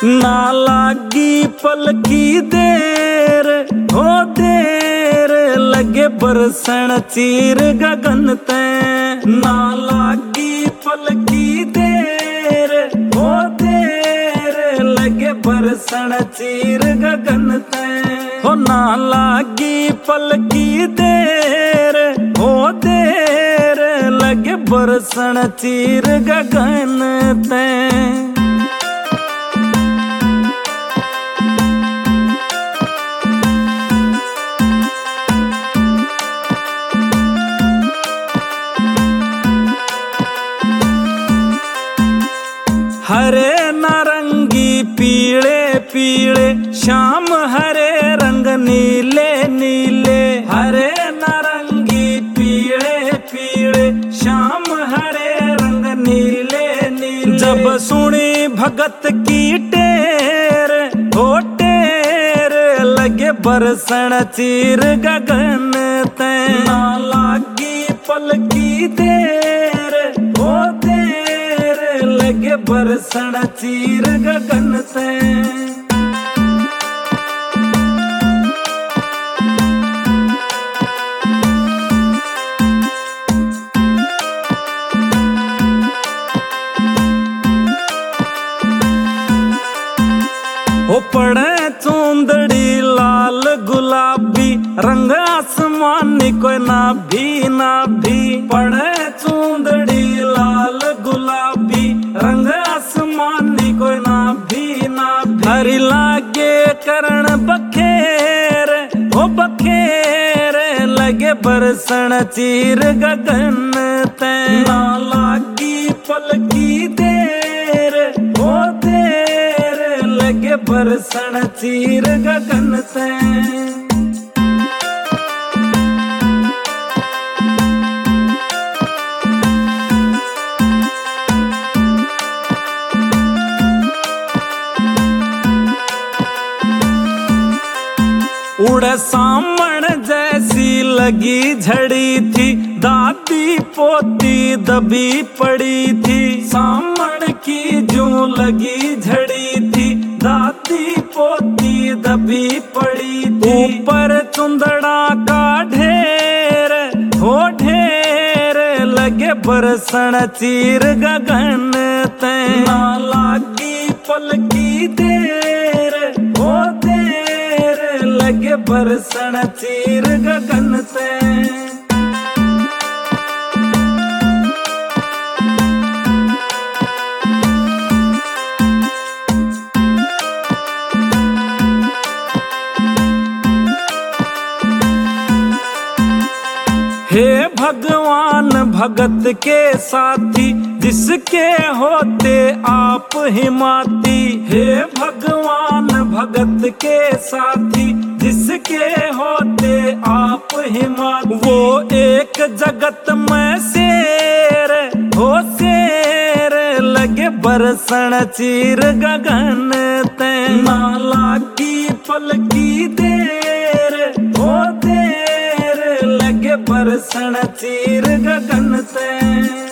ना लागी पल की देर हो देर लगे बरसण चीर गगन ते। ना लागी पल की देर हो देर लगे बरसण चीर गगन ते। हो ना लागी पल की देर हो देर लगे बरसण चीर गगन ते। हरे नारंगी पीले पीले श्याम हरे रंग नीले नीले। हरे नारंगी पीले पीले श्याम हरे रंग नीले नीले। जब सुनी भगत की टेर हो टेर लगे बरसण चीर गगन ते। ना लागी पल की देर हो देर लगे बरसण चीर गगन ते। हो पड़े चूंदड़ी लाल गुलाबी रंग आसमानी कोई ना भी पड़े चूंदड़ी लाल गुलाबी रंग आसमानी कोई ना भी हरी लागे करण बखेर हो बखेर लगे बरसण चीर गगन ते। ना लागी पल की देर हो देर लगे बरसण चीर गगन ते। उड़े सामण जैसी लगी झड़ी थी दादी पोती दबी पड़ी थी। सामण की जो लगी झड़ी थी दादी पोती दबी पड़ी थी। ऊपर चुंदड़ा का ढेर हो ढेर लगे बरसण चीर गगन ते। ना लागी पल की देर हो देर लगे बरसण चीर गगन ते। हे भगवान भगत के साथी जिसके होते आप हिमाती। हे भगवान भगत के साथी जिसके होते आप हिमाती। वो एक जगत में शेर हो शेर लगे बरसण चीर गगन ते। ना लागी पल की देर हो देर लगे बरसण चीर गगन ते।